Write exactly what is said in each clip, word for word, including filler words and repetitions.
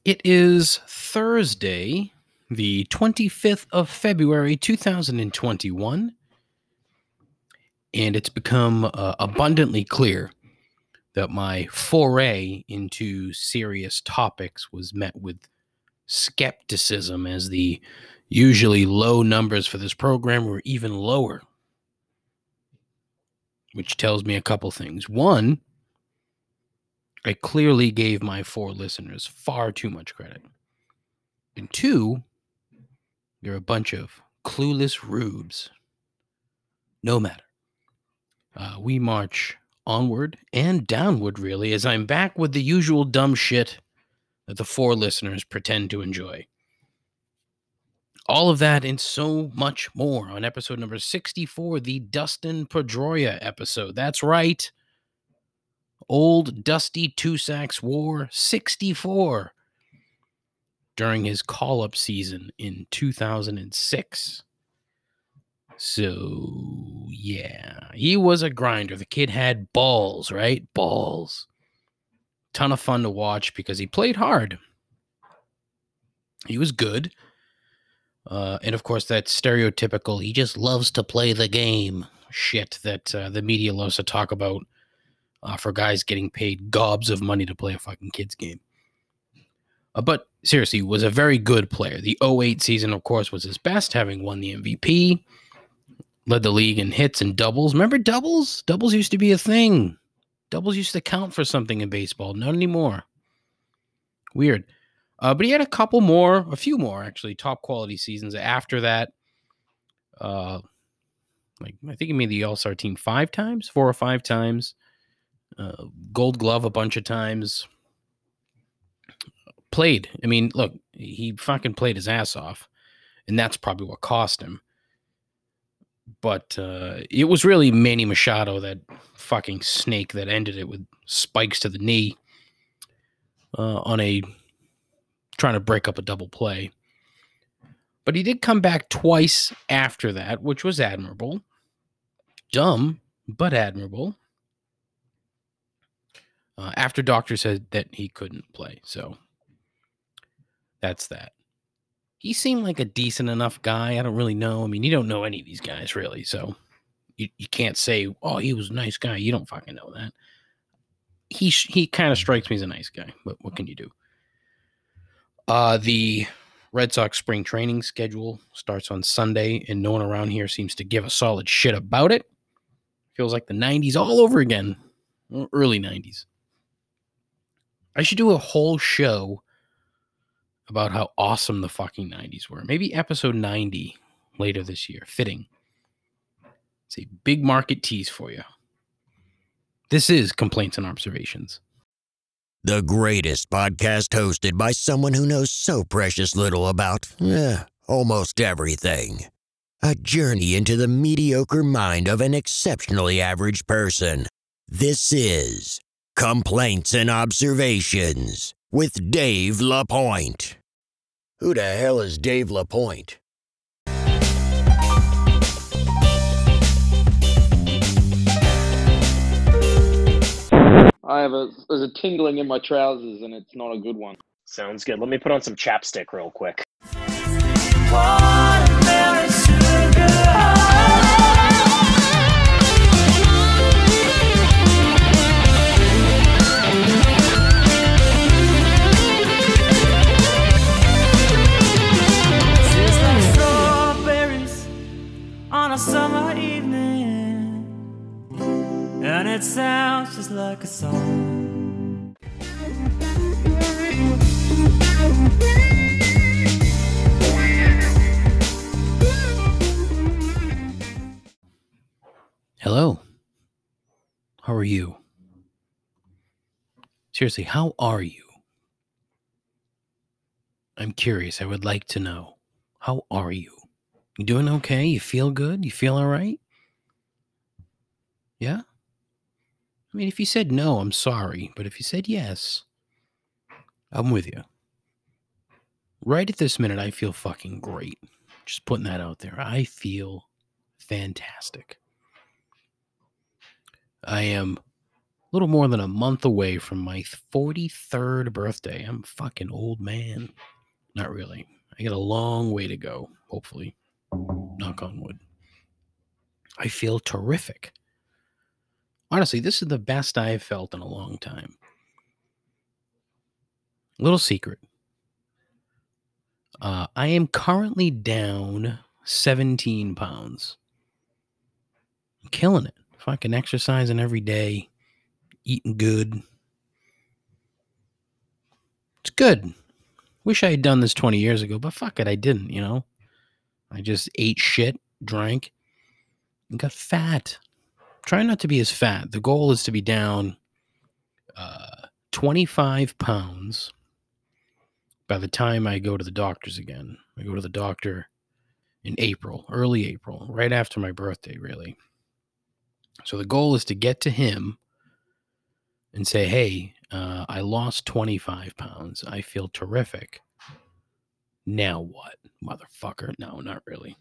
It is Thursday, the twenty-fifth of February, two thousand twenty-one, and it's become uh, abundantly clear that my foray into serious topics was met with skepticism, as the usually low numbers for this program were even lower, which tells me a couple things. One, I clearly gave my four listeners far too much credit. And two, you're a bunch of clueless rubes. No matter. Uh, we march onward and downward, really, as I'm back with the usual dumb shit that the four listeners pretend to enjoy. All of that and so much more on episode number sixty-four, the Dustin Pedroia episode. That's right. Old Dusty Two Sacks wore sixty-four during his call-up season in two thousand six. So, yeah, he was a grinder. The kid had balls, right? Balls. Ton of fun to watch because he played hard. He was good. Uh, and, of course, that stereotypical, he just loves to play the game shit that uh, the media loves to talk about uh, for guys getting paid gobs of money to play a fucking kids game. Uh, but, seriously, he was a very good player. The oh eight season, of course, was his best, having won the M V P. Led the league in hits and doubles. Remember doubles? Doubles used to be a thing. Doubles used to count for something in baseball. Not anymore. Weird. Uh, but he had a couple more, a few more, actually, top quality seasons after that. Uh, like I think he made the All-Star team five times, four or five times. Uh, Gold Glove a bunch of times. Played. I mean, look, he fucking played his ass off. And that's probably what cost him. But uh, it was really Manny Machado, that fucking snake that ended it with spikes to the knee uh, on a trying to break up a double play. But he did come back twice after that, which was admirable. Dumb, but admirable. Uh, after doctor said that he couldn't play. So that's that. He seemed like a decent enough guy. I don't really know. I mean, you don't know any of these guys, really. So you, you can't say, oh, he was a nice guy. You don't fucking know that. He he kind of strikes me as a nice guy, but what can you do? Uh, the Red Sox spring training schedule starts on Sunday, and no one around here seems to give a solid shit about it. Feels like the nineties all over again. Early nineties. I should do a whole show about how awesome the fucking nineties were. Maybe episode ninety later this year. Fitting. It's a big market tease for you. This is Complaints and Observations. The greatest podcast hosted by someone who knows so precious little about eh, almost everything. A journey into the mediocre mind of an exceptionally average person. This is Complaints and Observations with Dave LaPointe. Who the hell is Dave LaPointe? I have a there's a tingling in my trousers, and it's not a good one. Sounds good. Let me put on some chapstick real quick. Tastes like strawberries on a summer evening, and it sounds just like a song. Hello. How are you? Seriously, how are you? I'm curious. I would like to know. How are you? You doing okay? You feel good? You feel all right? Yeah? I mean, if you said no, I'm sorry. But if you said yes, I'm with you. Right at this minute, I feel fucking great. Just putting that out there. I feel fantastic. I am little more than a month away from my forty-third birthday. I'm a fucking old man. Not really. I got a long way to go, hopefully. Knock on wood. I feel terrific. Honestly, this is the best I've felt in a long time. Little secret. Uh, I am currently down seventeen pounds. I'm killing it. Fucking exercising every day. Eating good. It's good. Wish I had done this twenty years ago, but fuck it, I didn't, you know? I just ate shit, drank, and got fat. Try not to be as fat. The goal is to be down uh, twenty-five pounds by the time I go to the doctor's again. I go to the doctor in April, early April, right after my birthday, really. So the goal is to get to him and say, hey, uh, I lost twenty-five pounds. I feel terrific. Now what, motherfucker? No, not really.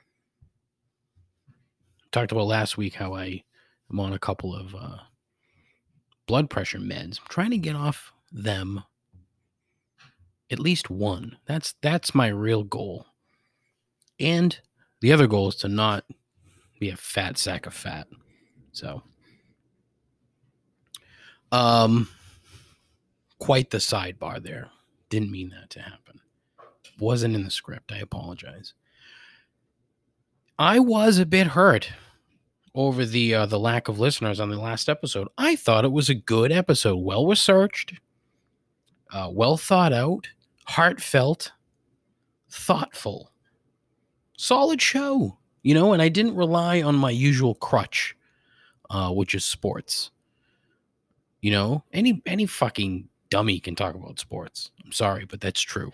Talked about last week how I am on a couple of uh, blood pressure meds. I'm trying to get off them. At least one. That's that's my real goal. And the other goal is to not be a fat sack of fat. So, um, quite the sidebar there. Didn't mean that to happen. Wasn't in the script. I apologize. I was a bit hurt over the uh, the lack of listeners on the last episode. I thought it was a good episode, well researched, uh, well thought out, heartfelt, thoughtful, solid show. You know, and I didn't rely on my usual crutch, uh, which is sports. You know, any any fucking dummy can talk about sports. I'm sorry, but that's true.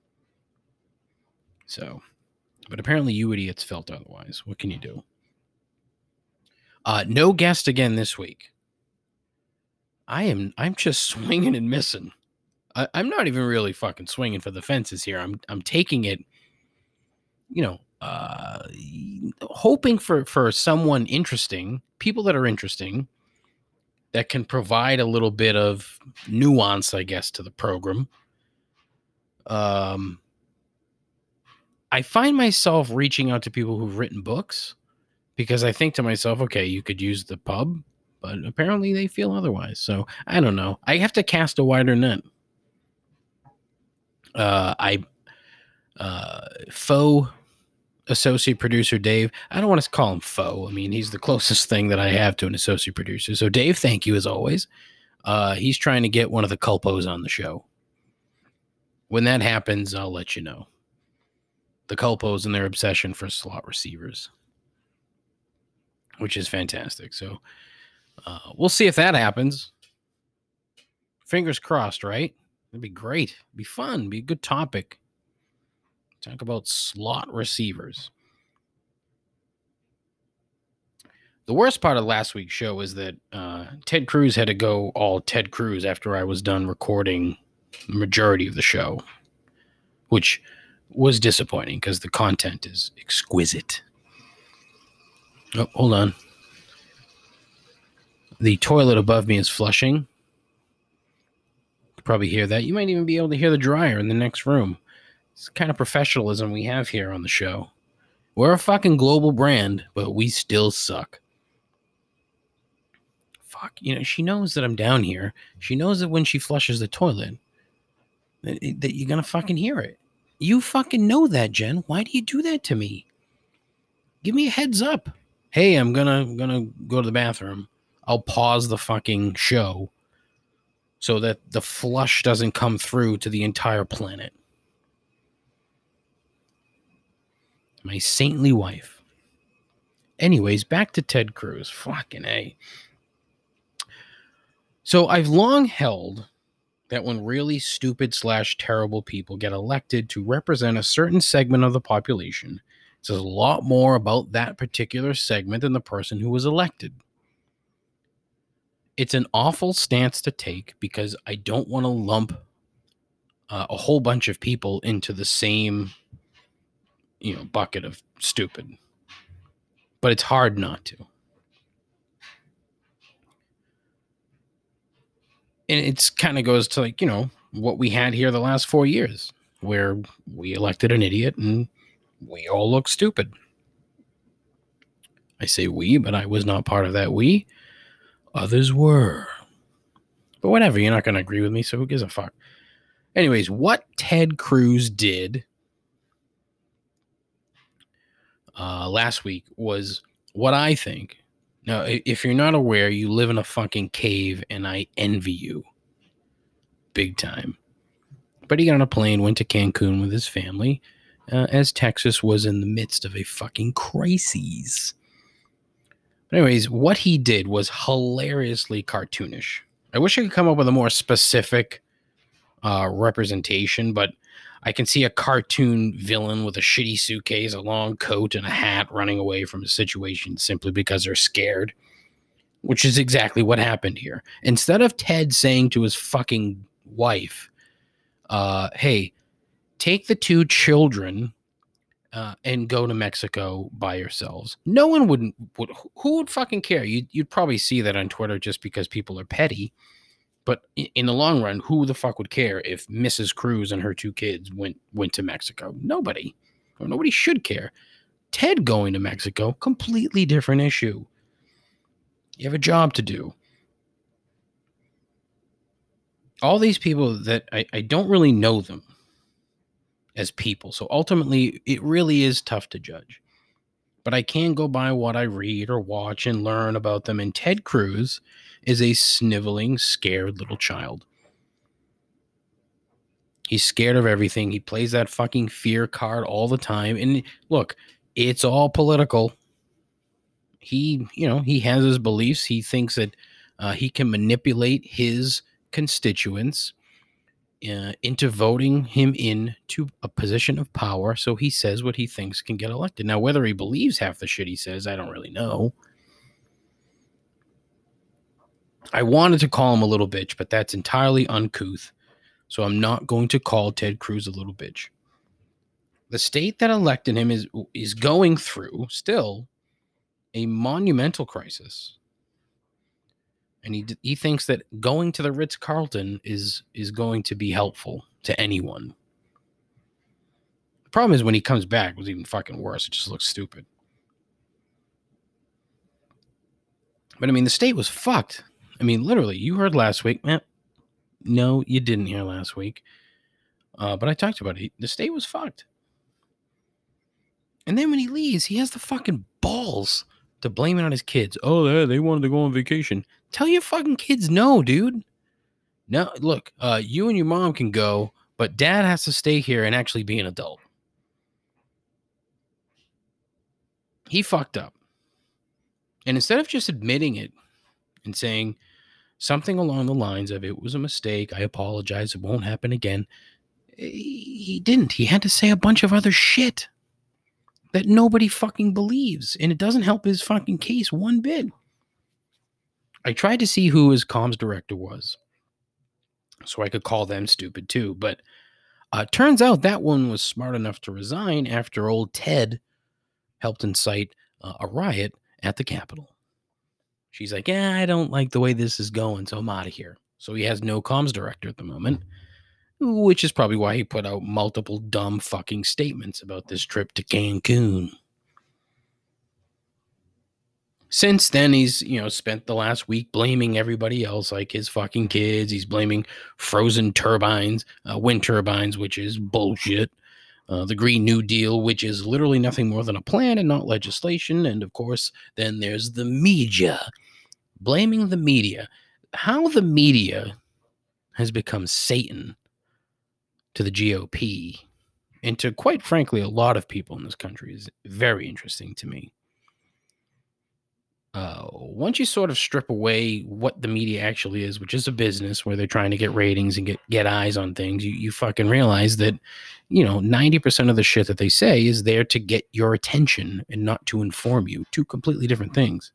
So, but apparently you idiots felt otherwise. What can you do? Uh, no guest again this week. I am, I'm just swinging and missing. I, I'm not even really fucking swinging for the fences here. I'm, I'm taking it, you know, uh, hoping for, for someone interesting, people that are interesting, that can provide a little bit of nuance, I guess, to the program. Um, I find myself reaching out to people who've written books because I think to myself, okay, you could use the pub, but apparently they feel otherwise. So I don't know. I have to cast a wider net. Uh, I, uh, faux associate producer Dave. I don't want to call him faux. I mean, he's the closest thing that I have to an associate producer. So Dave, thank you as always. Uh, he's trying to get one of the culpos on the show. When that happens, I'll let you know. The culpos and their obsession for slot receivers, which is fantastic. So uh, we'll see if that happens. Fingers crossed, right? It'd be great. It'd be fun. It'd be a good topic. Talk about slot receivers. The worst part of last week's show is that uh, Ted Cruz had to go all Ted Cruz after I was done recording the majority of the show, which was disappointing because the content is exquisite. Oh, hold on. The toilet above me is flushing. You can probably hear that. You might even be able to hear the dryer in the next room. It's the kind of professionalism we have here on the show. We're a fucking global brand, but we still suck. Fuck, you know, she knows that I'm down here. She knows that when she flushes the toilet, that, that you're gonna fucking hear it. You fucking know that, Jen. Why do you do that to me? Give me a heads up. Hey, I'm gonna gonna go to the bathroom. I'll pause the fucking show so that the flush doesn't come through to the entire planet. My saintly wife. Anyways, back to Ted Cruz. Fucking A. So I've long held that when really stupid slash terrible people get elected to represent a certain segment of the population, it says a lot more about that particular segment than the person who was elected. It's an awful stance to take because I don't want to lump uh, a whole bunch of people into the same, you know, bucket of stupid. But it's hard not to. And it's kind of goes to, like, you know, what we had here the last four years, where we elected an idiot and we all look stupid. I say we, but I was not part of that we. Others were. But whatever, you're not going to agree with me, so who gives a fuck? Anyways, what Ted Cruz did uh, last week was what I think. Now, if you're not aware, you live in a fucking cave, and I envy you. Big time. But he got on a plane, went to Cancun with his family, uh, as Texas was in the midst of a fucking crisis. But anyways, what he did was hilariously cartoonish. I wish I could come up with a more specific uh, representation, but I can see a cartoon villain with a shitty suitcase, a long coat, and a hat running away from a situation simply because they're scared, which is exactly what happened here. Instead of Ted saying to his fucking wife, uh, hey, take the two children uh, and go to Mexico by yourselves. No one wouldn't, would, who would fucking care? You'd, you'd probably see that on Twitter just because people are petty. But in the long run, who the fuck would care if Missus Cruz and her two kids went went to Mexico? Nobody. Or nobody should care. Ted going to Mexico, completely different issue. You have a job to do. All these people that I, I don't really know them as people. So ultimately, it really is tough to judge. But I can go by what I read or watch and learn about them. And Ted Cruz is a sniveling, scared little child. He's scared of everything. He plays that fucking fear card all the time. And look, it's all political. He, you know, he has his beliefs. He thinks that uh, he can manipulate his constituents uh, into voting him into a position of power. So he says what he thinks can get elected. Now, whether he believes half the shit he says, I don't really know. I wanted to call him a little bitch, but that's entirely uncouth. So I'm not going to call Ted Cruz a little bitch. The state that elected him is is going through still a monumental crisis. And he he thinks that going to the Ritz-Carlton is is going to be helpful to anyone. The problem is when he comes back, it was even fucking worse. It just looks stupid. But I mean, the state was fucked. I mean, literally, you heard last week. Eh, no, you didn't hear last week. Uh, but I talked about it. The state was fucked. And then when he leaves, he has the fucking balls to blame it on his kids. Oh, yeah, they wanted to go on vacation. Tell your fucking kids no, dude. No, look, uh, you and your mom can go, but dad has to stay here and actually be an adult. He fucked up. And instead of just admitting it and saying something along the lines of, it was a mistake, I apologize, it won't happen again, he didn't. He had to say a bunch of other shit that nobody fucking believes. And it doesn't help his fucking case one bit. I tried to see who his comms director was so I could call them stupid too. But uh, turns out that one was smart enough to resign after old Ted helped incite uh, a riot at the Capitol. She's like, yeah, I don't like the way this is going, so I'm out of here. So he has no comms director at the moment, which is probably why he put out multiple dumb fucking statements about this trip to Cancun. Since then, he's, you know, spent the last week blaming everybody else, like his fucking kids. He's blaming frozen turbines, uh, wind turbines, which is bullshit. Uh, the Green New Deal, which is literally nothing more than a plan and not legislation. And of course, then there's the media. Blaming the media. How the media has become Satan to the G O P and to, quite frankly, a lot of people in this country is very interesting to me. Uh, once you sort of strip away what the media actually is, which is a business where they're trying to get ratings and get, get eyes on things, you, you fucking realize that, you know, ninety percent of the shit that they say is there to get your attention and not to inform you. Two completely different things.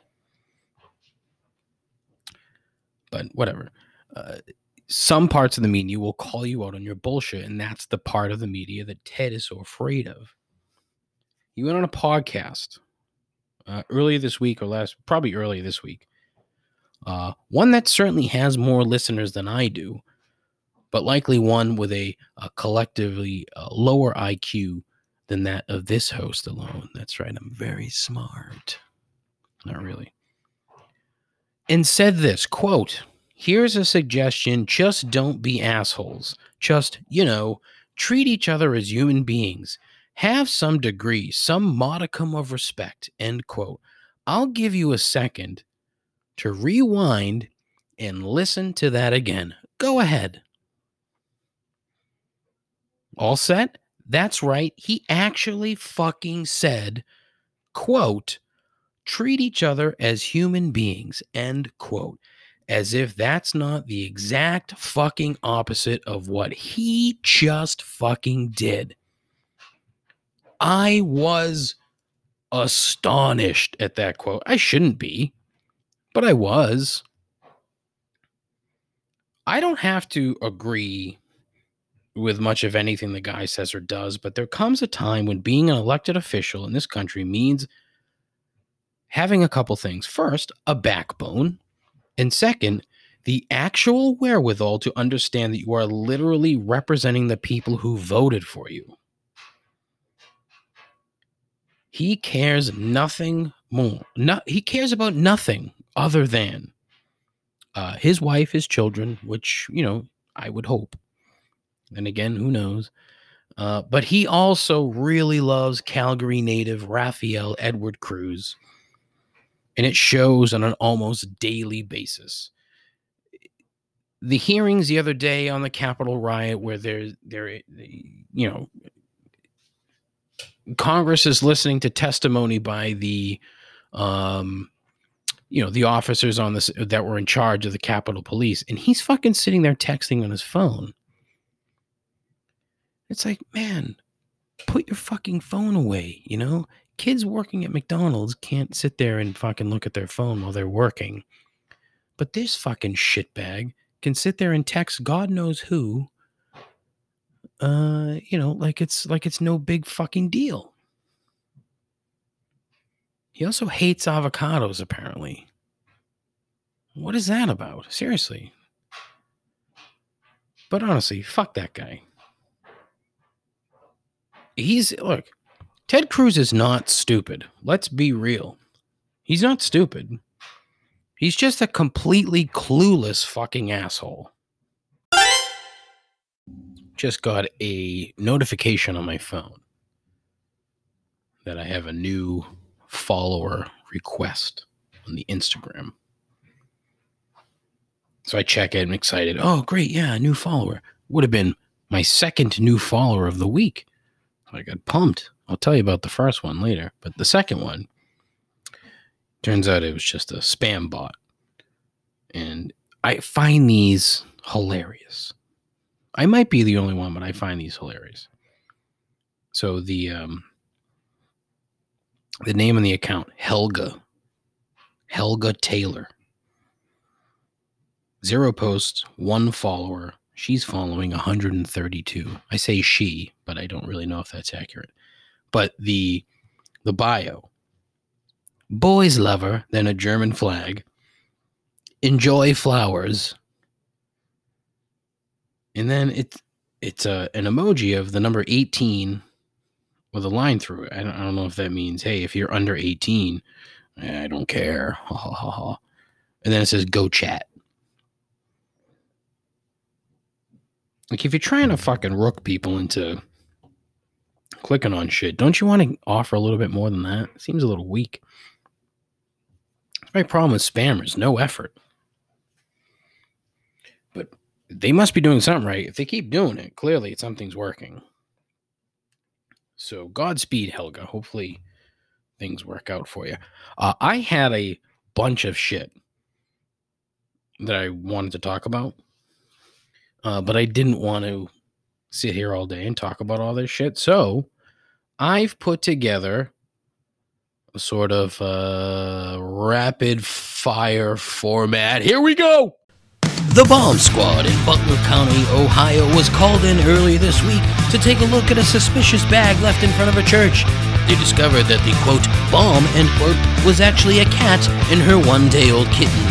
But whatever. Uh, some parts of the media will call you out on your bullshit, and that's the part of the media that Ted is so afraid of. He went on a podcast Uh, earlier this week or last, probably earlier this week, Uh, one that certainly has more listeners than I do, but likely one with a, a collectively uh, lower I Q than that of this host alone. That's right, I'm very smart. Not really. And said this, quote, "Here's a suggestion, just don't be assholes. Just, you know, treat each other as human beings. Have some degree, some modicum of respect," end quote. I'll give you a second to rewind and listen to that again. Go ahead. All set? That's right. He actually fucking said, quote, "Treat each other as human beings," end quote. As if that's not the exact fucking opposite of what he just fucking did. I was astonished at that quote. I shouldn't be, but I was. I don't have to agree with much of anything the guy says or does, but there comes a time when being an elected official in this country means having a couple things. First, a backbone. And second, the actual wherewithal to understand that you are literally representing the people who voted for you. He cares nothing more. No, he cares about nothing other than uh, his wife, his children, which, you know, I would hope. And again, who knows? Uh, but he also really loves Calgary native Raphael Edward Cruz. And it shows on an almost daily basis. The hearings the other day on the Capitol riot, where there's, there, you know, Congress is listening to testimony by the, um, you know, the officers on this that were in charge of the Capitol Police, and he's fucking sitting there texting on his phone. It's like, man, put your fucking phone away, you know? Kids working at McDonald's can't sit there and fucking look at their phone while they're working. But this fucking shitbag can sit there and text God knows who, uh, you know, like it's like it's no big fucking deal. He also hates avocados, apparently. What is that about? Seriously. But honestly, fuck that guy. He's, look, Ted Cruz is not stupid. Let's be real. He's not stupid. He's just a completely clueless fucking asshole. Just got a notification on my phone that I have a new follower request on the Instagram. So I check it. I'm excited. Oh, great. Yeah, a new follower. Would have been my second new follower of the week. I got pumped. I'll tell you about the first one later. But the second one, turns out it was just a spam bot. And I find these hilarious. I might be the only one, but I find these hilarious. So the um, the name on the account, Helga. Helga Taylor. Zero posts, one follower. She's following one hundred thirty-two. I say she, but I don't really know if that's accurate. But the the bio. Boys lover, then a German flag. Enjoy flowers. And then it's it's a, an emoji of the number eighteen with a line through it. I don't, I don't know if that means, hey, if you're under eighteen, I don't care. Ha, ha, ha, ha. And then it says, go chat. Like, if you're trying to fucking rook people into clicking on shit, don't you want to offer a little bit more than that? It seems a little weak. My problem with spammers, no effort. But they must be doing something right. If they keep doing it, clearly something's working. So Godspeed, Helga. Hopefully things work out for you. Uh, I had a bunch of shit that I wanted to talk about. Uh, but I didn't want to sit here all day and talk about all this shit. So I've put together a sort of uh, rapid fire format. Here we go. The bomb squad in Butler County, Ohio, was called in early this week to take a look at a suspicious bag left in front of a church. They discovered that the, quote, bomb, end quote, was actually a cat and her one-day-old kittens.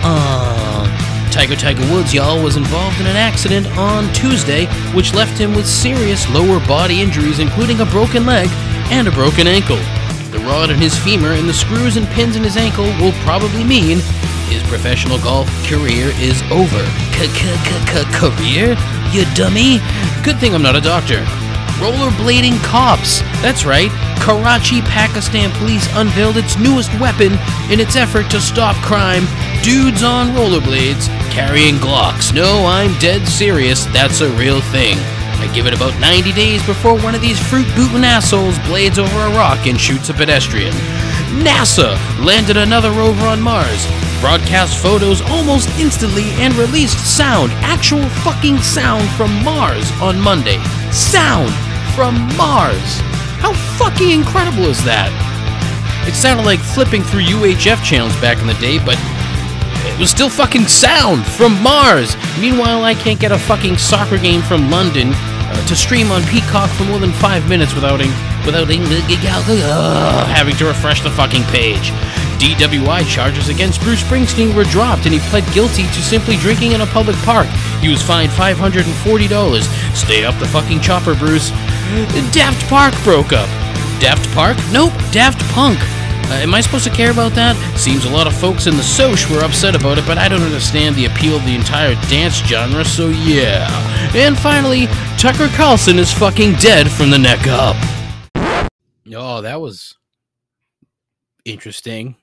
Uh, Tiger Tiger Woods, y'all, was involved in an accident on Tuesday, which left him with serious lower body injuries, including a broken leg and a broken ankle. The rod in his femur and the screws and pins in his ankle will probably mean his professional golf career is over. Career? You dummy? Good thing I'm not a doctor. Rollerblading cops. That's right. Karachi, Pakistan police unveiled its newest weapon in its effort to stop crime. Dudes on rollerblades carrying Glocks. No, I'm dead serious. That's a real thing. I give it about ninety days before one of these fruit-booting assholes blades over a rock and shoots a pedestrian. NASA landed another rover on Mars, broadcast photos almost instantly, and released sound, actual fucking sound from Mars on Monday. Sound from Mars! How fucking incredible is that? It sounded like flipping through U H F channels back in the day, but it was still fucking sound from Mars. Meanwhile, I can't get a fucking soccer game from London uh, to stream on Peacock for more than five minutes without without uh, having to refresh the fucking page. D W I charges against Bruce Springsteen were dropped, and he pled guilty to simply drinking in a public park. He was fined five hundred forty dollars. Stay up the fucking chopper, Bruce. Daft Park broke up. Daft Park? Nope, Daft Punk. Uh, am I supposed to care about that? Seems a lot of folks in the Soch were upset about it, but I don't understand the appeal of the entire dance genre, so yeah. And finally, Tucker Carlson is fucking dead from the neck up. Oh, that was interesting.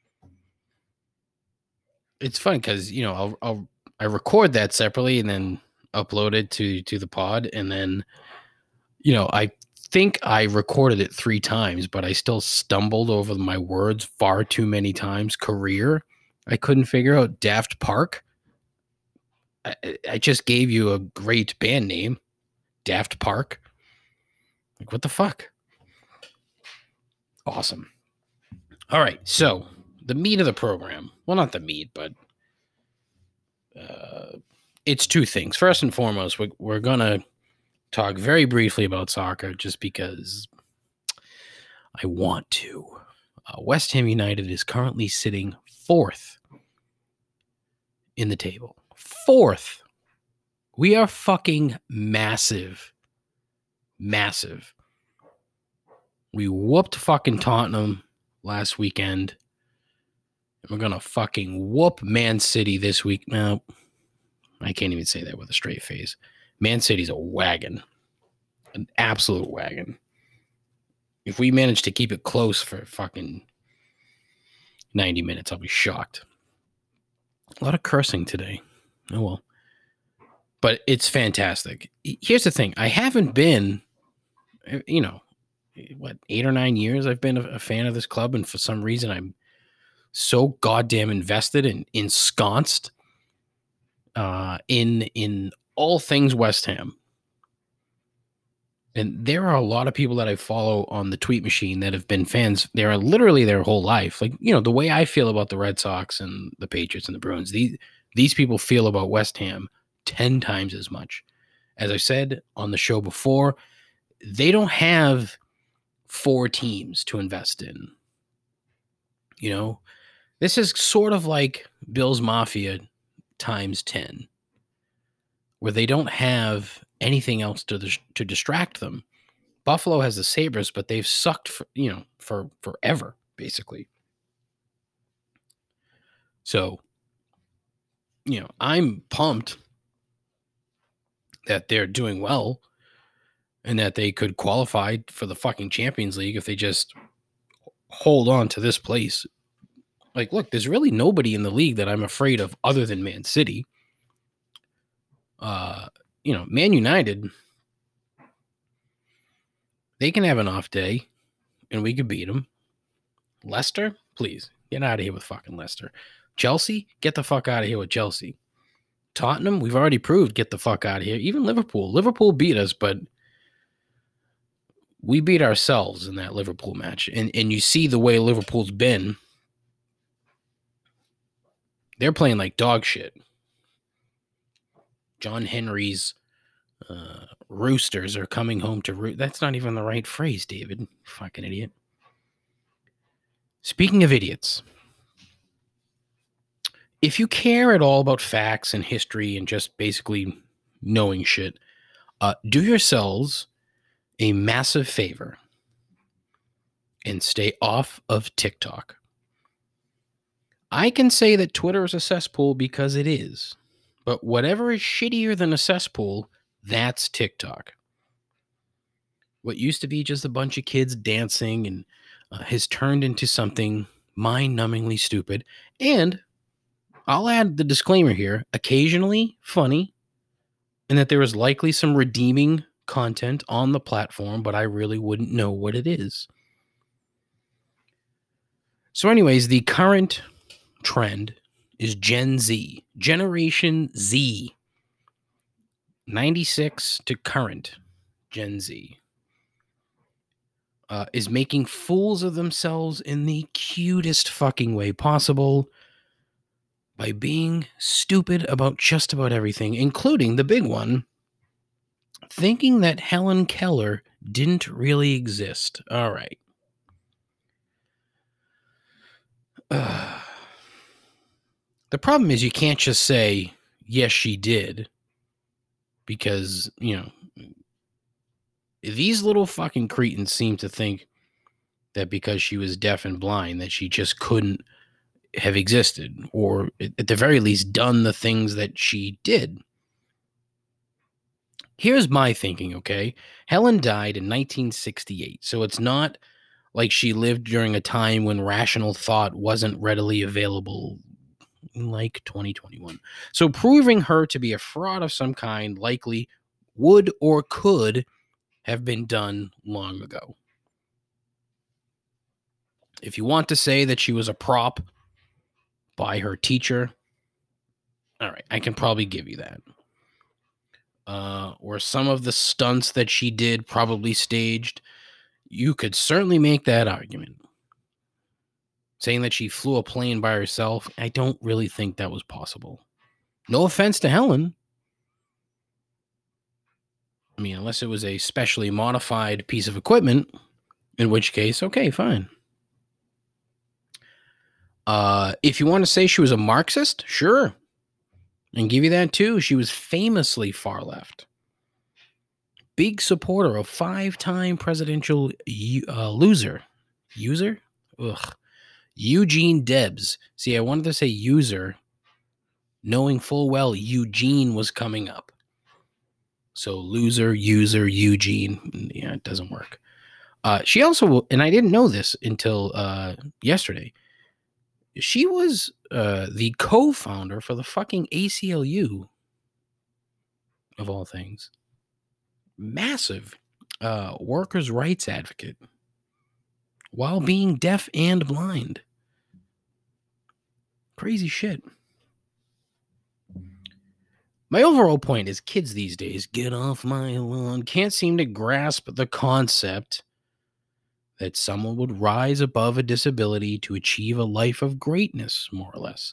It's fun because, you know, I'll, I'll I record that separately and then upload it to to the pod, and then, you know, I think I recorded it three times, but I still stumbled over my words far too many times. Career, I couldn't figure out. Daft Park, I, I just gave you a great band name, Daft Park. Like, what the fuck? Awesome. All right, so the meat of the program. Well, not the meat, but uh, it's two things. First and foremost, we, we're gonna talk very briefly about soccer just because I want to. Uh, West Ham United is currently sitting fourth in the table. Fourth. We are fucking massive. Massive. We whooped fucking Tottenham last weekend. And we're going to fucking whoop Man City this week. No, I can't even say that with a straight face. Man City's a wagon. An absolute wagon. If we manage to keep it close for fucking ninety minutes, I'll be shocked. A lot of cursing today. Oh well. But it's fantastic. Here's the thing. I haven't been, you know, what, eight or nine years I've been a fan of this club, and for some reason I'm so goddamn invested and ensconced uh, in in all things West Ham. And there are a lot of people that I follow on the tweet machine that have been fans. They are literally their whole life. Like, you know, the way I feel about the Red Sox and the Patriots and the Bruins, these, these people feel about West Ham ten times as much. As I said on the show before, they don't have four teams to invest in. You know, this is sort of like Bills Mafia times ten, where they don't have anything else to to distract them. Buffalo has the Sabres, but they've sucked for, you know, for forever, basically. So, you know, I'm pumped that they're doing well and that they could qualify for the fucking Champions League if they just hold on to this place. Like, look, there's really nobody in the league that I'm afraid of other than Man City. Uh, you know, Man United, they can have an off day and we could beat them. Leicester, please, get out of here with fucking Leicester. Chelsea, get the fuck out of here with Chelsea. Tottenham, we've already proved, get the fuck out of here. Even Liverpool. Liverpool beat us, but we beat ourselves in that Liverpool match. And, and you see the way Liverpool's been. They're playing like dog shit. John Henry's uh, roosters are coming home to roost. That's not even the right phrase, David. Fucking idiot. Speaking of idiots, if you care at all about facts and history and just basically knowing shit, uh, do yourselves a massive favor and stay off of TikTok. I can say that Twitter is a cesspool because it is, but whatever is shittier than a cesspool, that's TikTok. What used to be just a bunch of kids dancing and uh, has turned into something mind-numbingly stupid. And I'll add the disclaimer here, occasionally funny, and that there is likely some redeeming content on the platform, but I really wouldn't know what it is. So anyways, the current trend is Gen Z, Generation Z, ninety-six to current Gen Z. Uh, is making fools of themselves in the cutest fucking way possible by being stupid about just about everything, including the big one, thinking that Helen Keller didn't really exist. All right. Uh, the problem is you can't just say, yes, she did, because, you know, these little fucking cretins seem to think that because she was deaf and blind that she just couldn't have existed, or at the very least done the things that she did. Here's my thinking, okay? Helen died in nineteen sixty-eight, so it's not like she lived during a time when rational thought wasn't readily available like twenty twenty-one. So proving her to be a fraud of some kind likely would or could have been done long ago. If you want to say that she was a prop by her teacher, all right, I can probably give you that. Uh, or some of the stunts that she did probably staged, you could certainly make that argument. Saying that she flew a plane by herself, I don't really think that was possible. No offense to Helen. I mean, unless it was a specially modified piece of equipment, in which case, okay, fine. Uh, if you want to say she was a Marxist, sure. And give you that too. She was famously far left. Big supporter of five-time presidential uh, loser. User? Ugh. Eugene Debs. See, I wanted to say user, knowing full well Eugene was coming up. So loser, user, Eugene. Yeah, it doesn't work. Uh, she also, and I didn't know this until uh, yesterday, she was uh, the co-founder for the fucking A C L U, of all things. Massive uh, workers' rights advocate while being deaf and blind. Crazy shit. My overall point is kids these days, get off my lawn, can't seem to grasp the concept that someone would rise above a disability to achieve a life of greatness, more or less.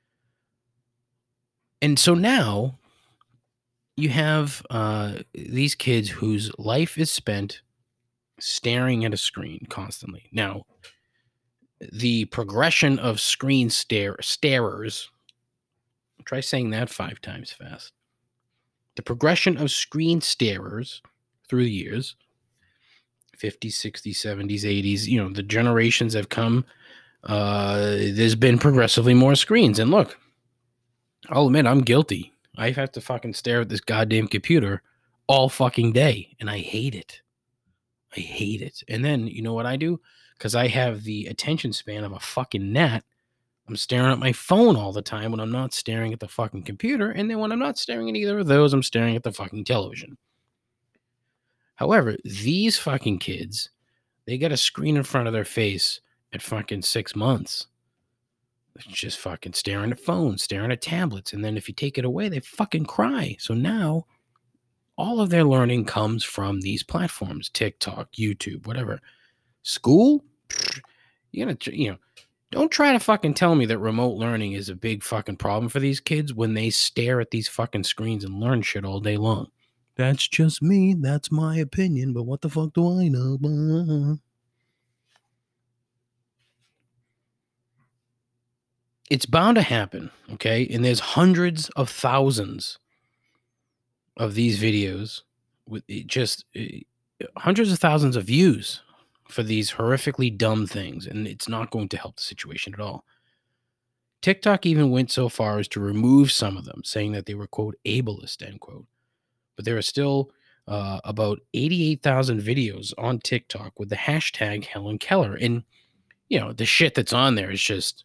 And so now you have uh, these kids whose life is spent staring at a screen constantly. Now, the progression of screen stare starers, try saying that five times fast. The progression of screen starers through the years, fifties, sixties, seventies, eighties, you know, the generations have come, uh, there's been progressively more screens. And look, I'll admit I'm guilty. I have to fucking stare at this goddamn computer all fucking day, and I hate it. I hate it. And then, you know what I do? Because I have the attention span of a fucking gnat, I'm staring at my phone all the time when I'm not staring at the fucking computer. And then when I'm not staring at either of those, I'm staring at the fucking television. However, these fucking kids, they got a screen in front of their face at fucking six months. It's just fucking staring at phones, staring at tablets. And then if you take it away, they fucking cry. So now all of their learning comes from these platforms, TikTok, YouTube, whatever. School? You're going to, you know, don't try to fucking tell me that remote learning is a big fucking problem for these kids when they stare at these fucking screens and learn shit all day long. That's just me. That's my opinion. But what the fuck do I know? it's bound to happen, okay? And there's hundreds of thousands of these videos with it just uh, hundreds of thousands of views for these horrifically dumb things, and it's not going to help the situation at all. TikTok even went so far as to remove some of them, saying that they were, quote, ableist, end quote. But there are still uh, about eighty-eight thousand videos on TikTok with the hashtag Helen Keller. And, you know, the shit that's on there is just,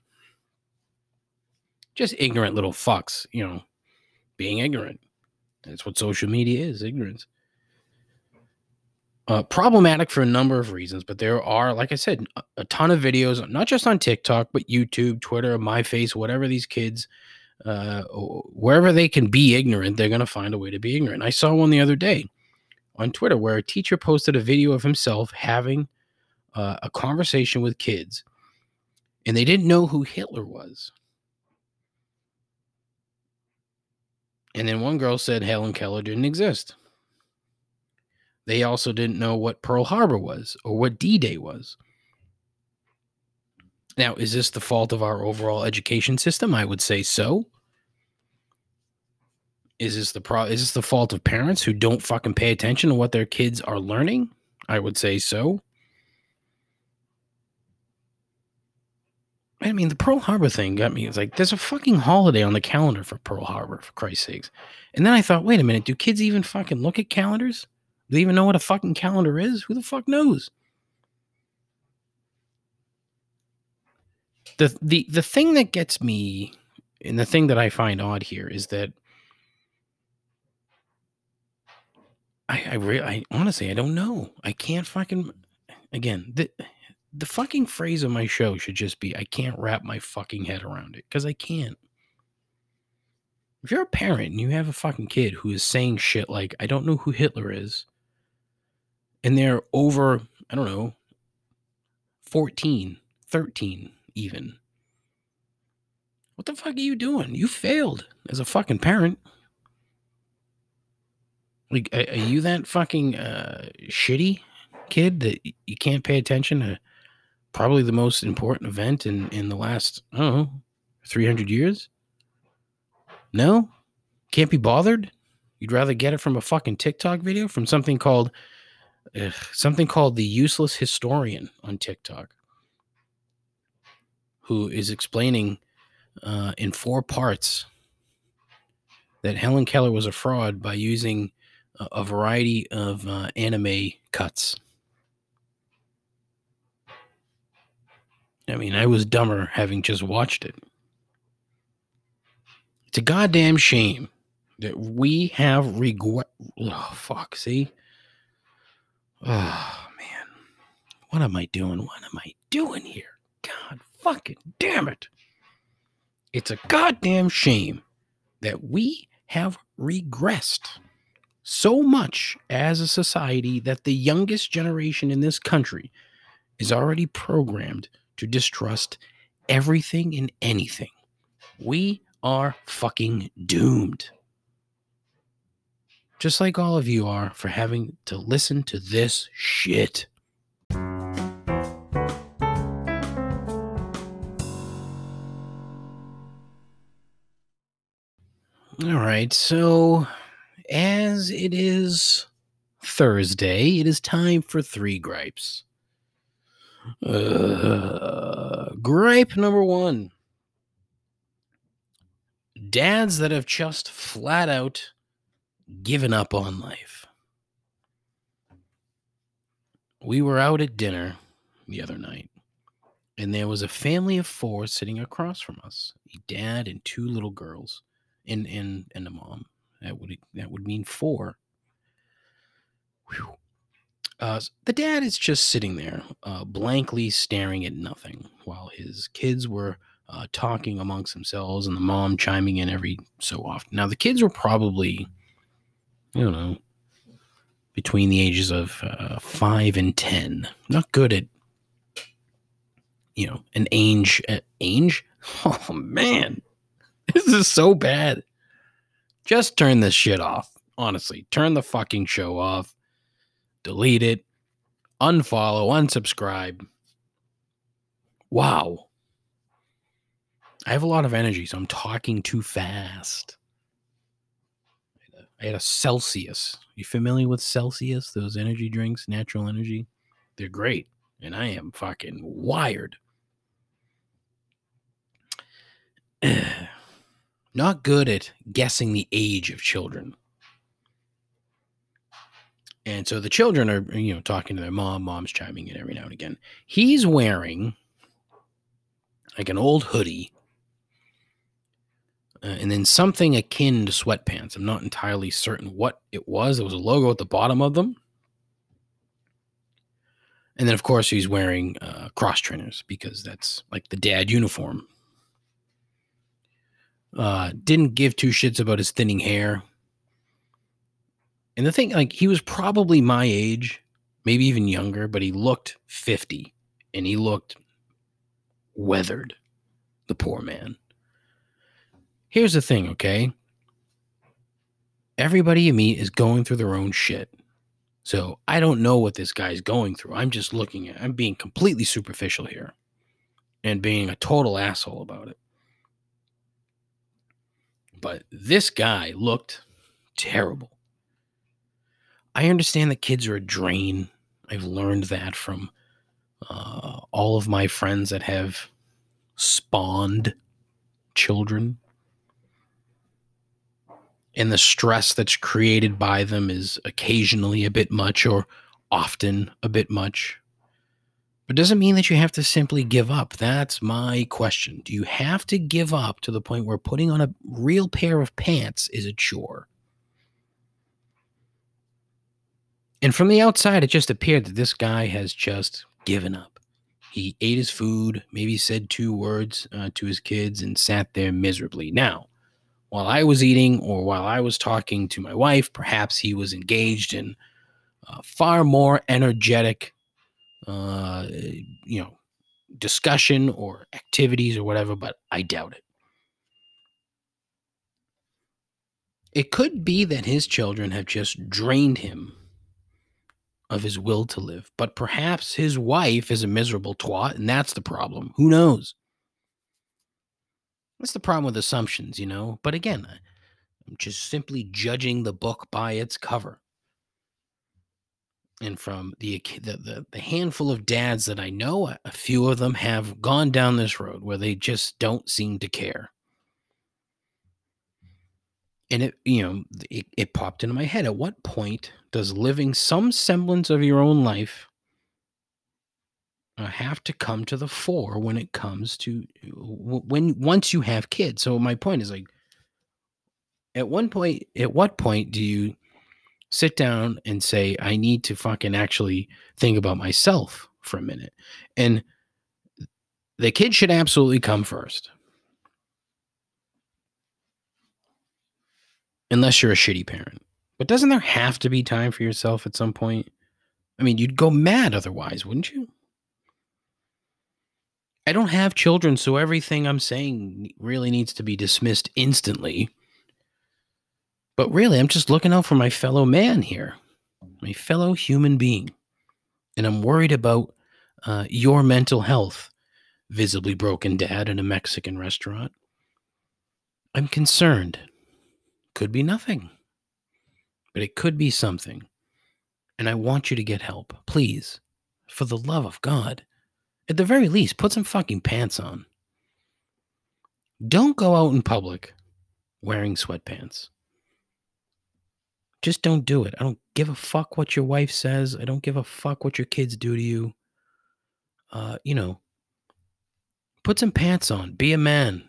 just ignorant little fucks, you know, being ignorant. That's what social media is, ignorance. Uh, problematic for a number of reasons, but there are, like I said, a, a ton of videos, not just on TikTok, but YouTube, Twitter, MyFace, whatever these kids, uh, wherever they can be ignorant, they're going to find a way to be ignorant. I saw one the other day on Twitter where a teacher posted a video of himself having uh, a conversation with kids, and they didn't know who Hitler was. And then one girl said Helen Keller didn't exist. They also didn't know what Pearl Harbor was or what D-Day was. Now, is this the fault of our overall education system? I would say so. Is this the pro- is this the fault of parents who don't fucking pay attention to what their kids are learning? I would say so. I mean, the Pearl Harbor thing got me. It's like, there's a fucking holiday on the calendar for Pearl Harbor, for Christ's sakes. And then I thought, wait a minute, do kids even fucking look at calendars? Do they even know what a fucking calendar is? Who the fuck knows? The the the thing that gets me, and the thing that I find odd here, is that I I, re- I honestly I don't know. I can't fucking again the the fucking phrase of my show should just be I can't wrap my fucking head around it, because I can't. If you're a parent and you have a fucking kid who is saying shit like I don't know who Hitler is, and they're over, I don't know, fourteen, thirteen even. What the fuck are you doing? You failed as a fucking parent. Like, are you that fucking uh, shitty kid that you can't pay attention to probably the most important event in, in the last, I don't know, three hundred years? No? Can't be bothered? You'd rather get it from a fucking TikTok video, from something called Ugh, something called The Useless Historian on TikTok, who is explaining uh, in four parts that Helen Keller was a fraud by using a, a variety of uh, anime cuts. I mean, I was dumber having just watched it. It's a goddamn shame that we have regret. Oh, fuck, see? Oh, man. What am I doing? What am I doing here? God fucking damn it. It's a goddamn shame that we have regressed so much as a society that the youngest generation in this country is already programmed to distrust everything and anything. We are fucking doomed. Just like all of you are for having to listen to this shit. All right, so as it is Thursday, it is time for three gripes. Uh, gripe number one. Dads that have just flat out given up on life. We were out at dinner the other night, and there was a family of four sitting across from us. A dad and two little girls, and and, and a mom. That would that would mean four. Whew. Uh, the dad is just sitting there, uh, blankly staring at nothing, while his kids were uh, talking amongst themselves, and the mom chiming in every so often. Now, the kids were probably, I don't know, between the ages of uh, five and ten. Not good at, you know, an age. Uh, age? Oh, man. This is so bad. Just turn this shit off. Honestly, turn the fucking show off. Delete it. Unfollow. Unsubscribe. Wow. I have a lot of energy, so I'm talking too fast. I had a Celsius. You familiar with Celsius? Those energy drinks, natural energy? They're great. And I am fucking wired. Not good at guessing the age of children. And so the children are, you know, talking to their mom. Mom's chiming in every now and again. He's wearing like an old hoodie uh, and then something akin to sweatpants. I'm not entirely certain what it was. There was a logo at the bottom of them. And then, of course, he's wearing uh, cross trainers because that's like the dad uniform. Uh, didn't give two shits about his thinning hair. And the thing, like, he was probably my age, maybe even younger, but he looked fifty. And he looked weathered, the poor man. Here's the thing, okay? Everybody you meet is going through their own shit. So I don't know what this guy's going through. I'm just looking at, I'm being completely superficial here and being a total asshole about it. But this guy looked terrible. I understand that kids are a drain. I've learned that from uh, all of my friends that have spawned children. And the stress that's created by them is occasionally a bit much or often a bit much. But doesn't mean that you have to simply give up. That's my question. Do you have to give up to the point where putting on a real pair of pants is a chore? And from the outside, it just appeared that this guy has just given up. He ate his food, maybe said two words uh, to his kids, and sat there miserably. Now, while I was eating or while I was talking to my wife, perhaps he was engaged in uh, far more energetic, uh, you know, discussion or activities or whatever, but I doubt it. It could be that his children have just drained him of his will to live, but perhaps his wife is a miserable twat, and that's the problem. Who knows? That's the problem with assumptions, you know? But again, I'm just simply judging the book by its cover. And from the, the, the, the handful of dads that I know, a few of them have gone down this road where they just don't seem to care. And it, you know, it, it popped into my head. At what point does living some semblance of your own life uh, have to come to the fore when it comes to when once you have kids? So my point is, like, at one point, at what point do you sit down and say, I need to fucking actually think about myself for a minute? And the kid should absolutely come first. Unless you're a shitty parent. But doesn't there have to be time for yourself at some point? I mean, you'd go mad otherwise, wouldn't you? I don't have children, so everything I'm saying really needs to be dismissed instantly. But really, I'm just looking out for my fellow man here, my fellow human being. And I'm worried about uh, your mental health, visibly broken dad in a Mexican restaurant. I'm concerned. Could be nothing, but it could be something. And I want you to get help. Please, for the love of God, at the very least, put some fucking pants on. Don't go out in public wearing sweatpants. Just don't do it. I don't give a fuck what your wife says. I don't give a fuck what your kids do to you. Uh, you know, put some pants on. Be a man.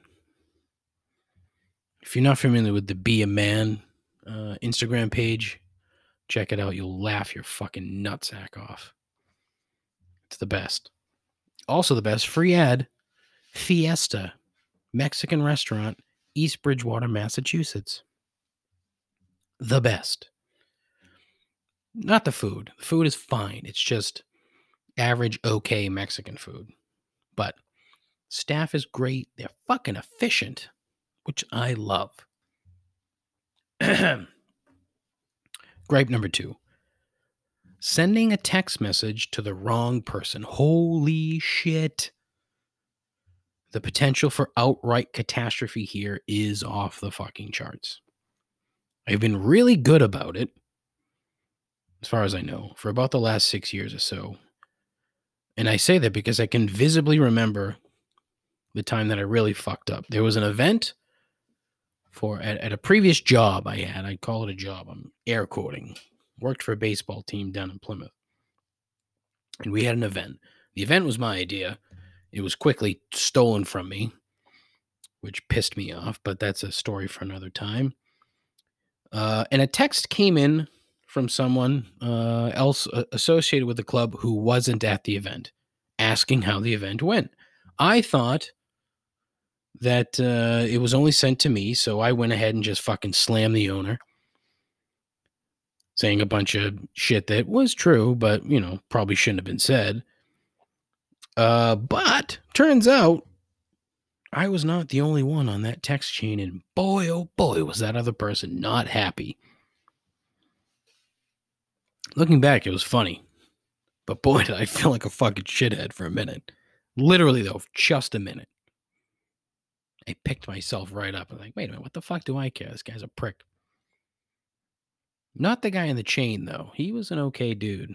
If you're not familiar with the Be a Man uh, Instagram page, check it out. You'll laugh your fucking nutsack off. It's the best. Also the best, free ad, Fiesta, Mexican restaurant, East Bridgewater, Massachusetts. The best. Not the food. The food is fine. It's just average, okay Mexican food. But staff is great. They're fucking efficient, which I love. Gripe number two. Sending a text message to the wrong person. Holy shit. the potential for outright catastrophe here is off the fucking charts. I've been really good about it, as far as I know, for about the last six years or so. And I say that because I can visibly remember the time that I really fucked up. There was an event for at, at a previous job I had. I call it a job. I'm air quoting. Worked for a baseball team down in Plymouth. And we had an event. The event was my idea. It was quickly stolen from me, which pissed me off, but that's a story for another time. Uh, and a text came in from someone uh, else uh, associated with the club who wasn't at the event, asking how the event went. I thought that uh, it was only sent to me, so I went ahead and just fucking slammed the owner, saying a bunch of shit that was true, but, you know, probably shouldn't have been said. Uh, but turns out I was not the only one on that text chain, and boy, oh boy, was that other person not happy. Looking back, it was funny, but boy, did I feel like a fucking shithead for a minute. Literally, though, just a minute. I picked myself right up. I'm like, wait a minute, what the fuck do I care? This guy's a prick. Not the guy in the chain, though. He was an okay dude.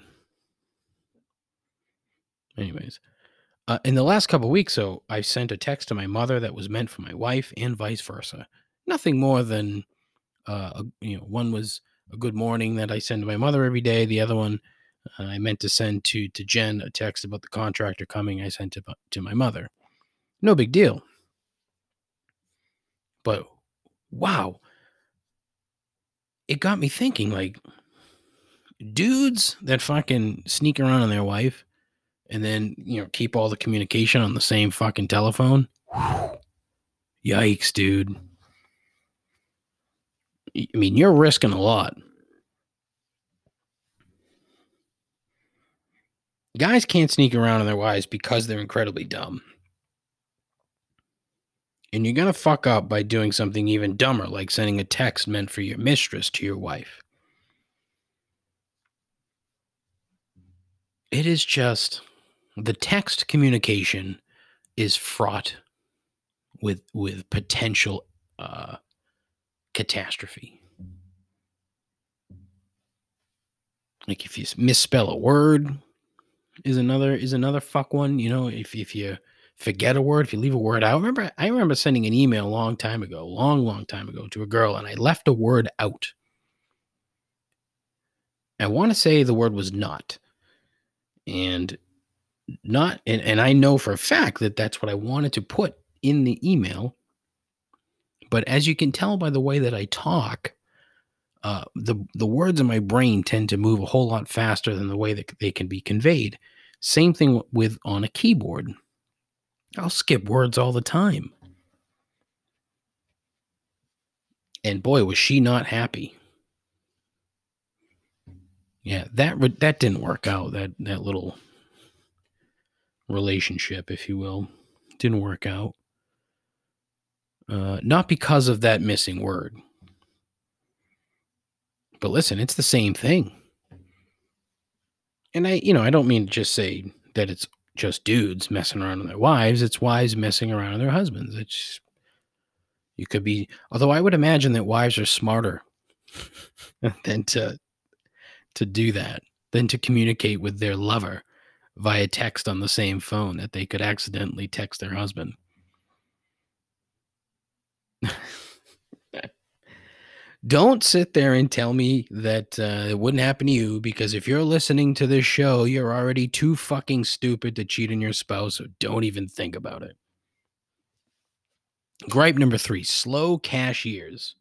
Anyways, uh, in the last couple of weeks, so I sent a text to my mother that was meant for my wife and vice versa. Nothing more than, uh, a, you know, one was a good morning that I send to my mother every day. The other one uh, I meant to send to, to Jen a text about the contractor coming. I sent to, to my mother. No big deal. But wow, it got me thinking, like, dudes that fucking sneak around on their wife and then, you know, keep all the communication on the same fucking telephone. Whew. Yikes, dude. I mean, you're risking a lot. Guys can't sneak around on their wives because they're incredibly dumb. And you're going to fuck up by doing something even dumber, like sending a text meant for your mistress to your wife. It is just, the text communication is fraught with, with potential uh, catastrophe. Like if you misspell a word is another, is another fuck one. You know, if, if you forget a word, if you leave a word out. Remember, I remember sending an email a long time ago, long, long time ago to a girl, and I left a word out. I want to say the word was not. And not, and, and I know for a fact that that's what I wanted to put in the email. But as you can tell by the way that I talk, uh, the, the words in my brain tend to move a whole lot faster than the way that they can be conveyed. Same thing with on a keyboard. I'll skip words all the time. And boy, was she not happy. Yeah, that that didn't work out. That that little relationship, if you will, didn't work out. Uh, not because of that missing word. But listen, it's the same thing. And I, you know, I don't mean to just say that it's just dudes messing around with their wives. It's wives messing around with their husbands. It's, you could be, although I would imagine that wives are smarter than to, to do that, than to communicate with their lover via text on the same phone that they could accidentally text their husband. Don't sit there and tell me that uh, it wouldn't happen to you, because if you're listening to this show, you're already too fucking stupid to cheat on your spouse, so don't even think about it. Gripe number three, slow cashiers.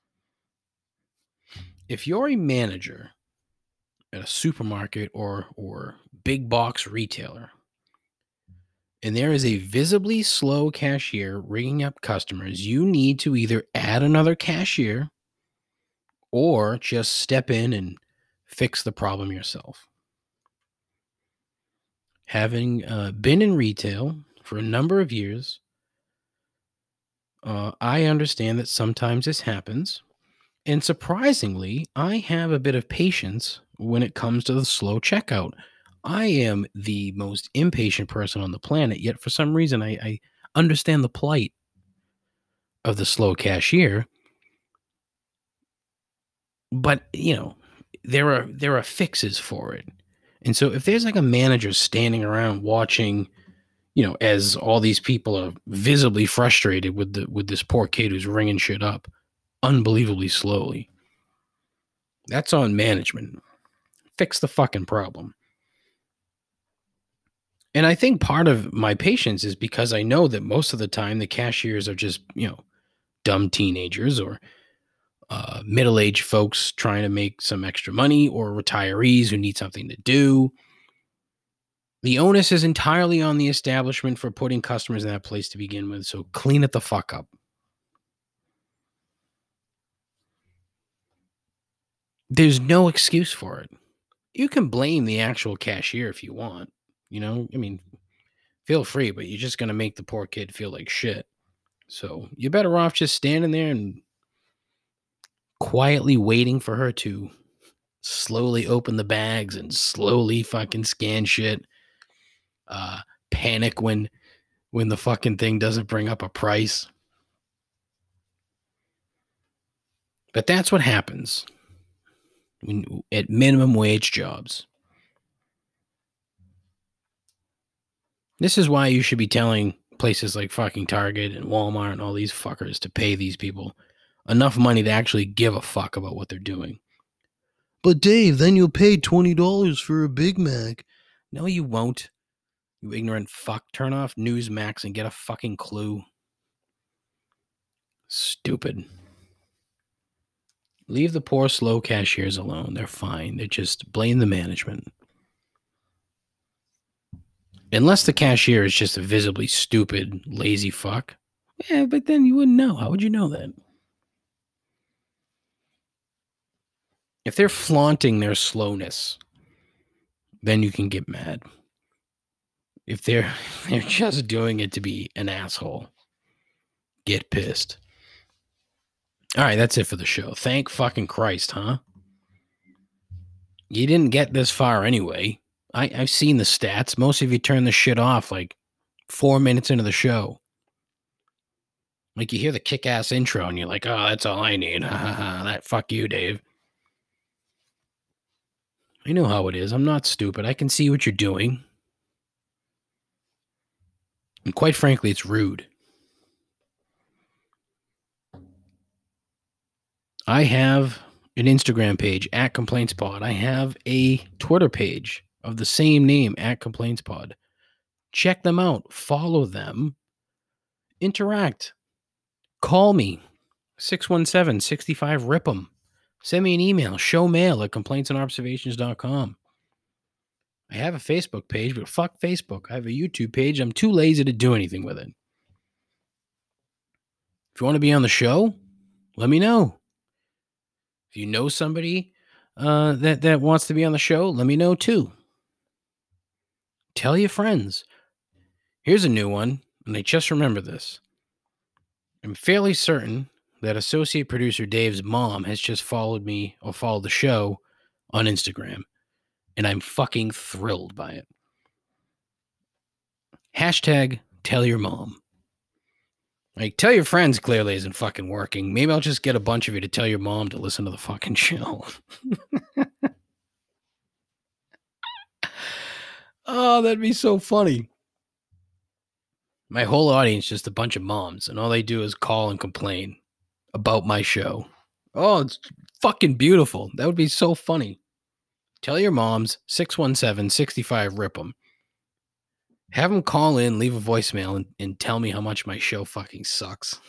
If you're a manager at a supermarket or, or big box retailer, and there is a visibly slow cashier ringing up customers, you need to either add another cashier or just step in and fix the problem yourself. Having uh, been in retail for a number of years, uh, I understand that sometimes this happens. And surprisingly, I have a bit of patience when it comes to the slow checkout. I am the most impatient person on the planet, yet for some reason I, I understand the plight of the slow cashier. But, you know, there are there are fixes for it. And so if there's like a manager standing around watching, you know, as all these people are visibly frustrated with the with this poor kid who's ringing shit up unbelievably slowly, that's on management. Fix the fucking problem. And I think part of my patience is because I know that most of the time the cashiers are just, you know, dumb teenagers or uh, middle-aged folks trying to make some extra money or retirees who need something to do. The onus is entirely on the establishment for putting customers in that place to begin with, so clean it the fuck up. There's no excuse for it. You can blame the actual cashier if you want. You know, I mean, feel free, but you're just going to make the poor kid feel like shit. So you're better off just standing there and quietly waiting for her to slowly open the bags and slowly fucking scan shit. Uh, panic when when the fucking thing doesn't bring up a price. But that's what happens when at minimum wage jobs. This is why you should be telling places like fucking Target and Walmart and all these fuckers to pay these people enough money to actually give a fuck about what they're doing. But Dave, then you'll pay twenty dollars for a Big Mac. No, you won't. You ignorant fuck. Turn off Newsmax and get a fucking clue. Stupid. Leave the poor, slow cashiers alone. They're fine. They just blame the management. Unless the cashier is just a visibly stupid, lazy fuck. Yeah, but then you wouldn't know. How would you know that? If they're flaunting their slowness, then you can get mad. If they're they're just doing it to be an asshole, get pissed. All right, that's it for the show. Thank fucking Christ, huh? You didn't get this far anyway. I, I've seen the stats. Most of you turn the shit off like four minutes into the show. Like you hear the kick-ass intro and you're like, oh, that's all I need. Ha ha ha. That fuck you, Dave. I know how it is. I'm not stupid. I can see what you're doing. And quite frankly, it's rude. I have an Instagram page at ComplaintsPod. I have a Twitter page of the same name at ComplaintsPod. Check them out. Follow them. Interact. Call me. six one seven, six five, R I P 'em. Send me an email. Showmail at complaints and observations dot com. I have a Facebook page, but fuck Facebook. I have a YouTube page. I'm too lazy to do anything with it. If you want to be on the show, let me know. If you know somebody uh, that, that wants to be on the show, let me know too. Tell your friends. Here's a new one, and I just remember this. I'm fairly certain that associate producer Dave's mom has just followed me or followed the show on Instagram, and I'm fucking thrilled by it. Hashtag tell your mom. Like, tell your friends clearly isn't fucking working. Maybe I'll just get a bunch of you to tell your mom to listen to the fucking show. Oh, that'd be so funny. My whole audience just a bunch of moms, and all they do is call and complain about my show. Oh, it's fucking beautiful. That would be so funny. Tell your moms, six one seven, six five, R I P 'em. Have them call in, leave a voicemail, and, and tell me how much my show fucking sucks.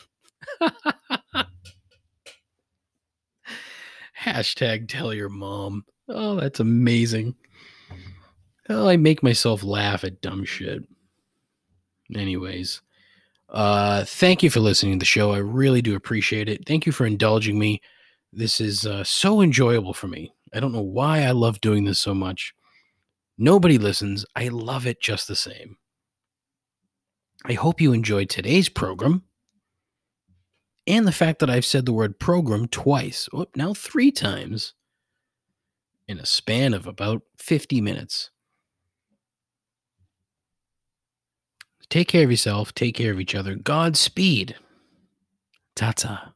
Hashtag tell your mom. Oh, that's amazing. Oh, I make myself laugh at dumb shit. Anyways, uh, thank you for listening to the show. I really do appreciate it. Thank you for indulging me. This is uh, so enjoyable for me. I don't know why I love doing this so much. Nobody listens. I love it just the same. I hope you enjoyed today's program and the fact that I've said the word program twice, oh, now three times, in a span of about fifty minutes. Take care of yourself. Take care of each other. Godspeed. Ta-ta.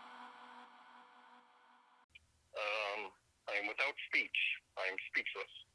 Um, I am without speech. I am speechless.